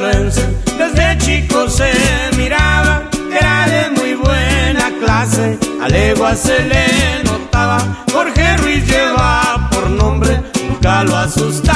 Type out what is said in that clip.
sinaloense. Desde chico se miraba que era de muy buena clase. A leguas se le notaba, Jorge Ruiz lleva por nombre, nunca lo asustó.